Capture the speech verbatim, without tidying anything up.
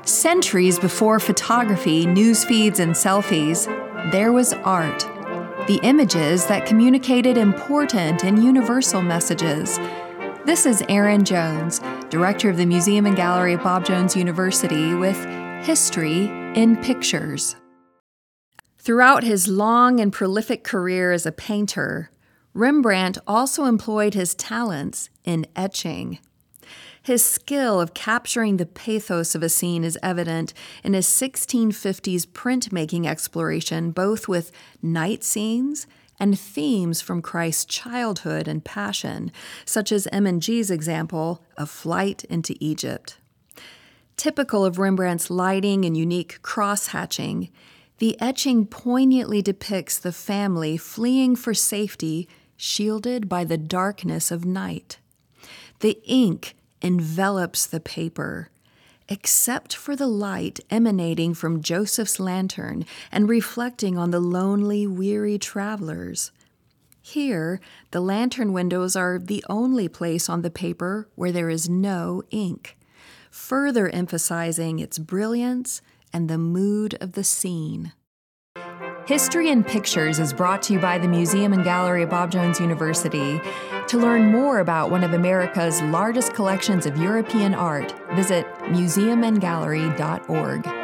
Centuries before photography, news feeds, and selfies, there was art. The images that communicated important and universal messages. This is Erin Jones, director of the Museum and Gallery at Bob Jones University, with History in Pictures. Throughout his long and prolific career as a painter, Rembrandt also employed his talents in etching. His skill of capturing the pathos of a scene is evident in his sixteen fifties printmaking exploration, both with night scenes and themes from Christ's childhood and passion, such as M and G's example of Flight into Egypt. Typical of Rembrandt's lighting and unique cross-hatching, the etching poignantly depicts the family fleeing for safety, shielded by the darkness of night. The ink envelops the paper, except for the light emanating from Joseph's lantern and reflecting on the lonely, weary travelers. Here, the lantern windows are the only place on the paper where there is no ink, further emphasizing its brilliance and the mood of the scene. History in Pictures is brought to you by the Museum and Gallery at Bob Jones University. To learn more about one of America's largest collections of European art, visit museum and gallery dot org.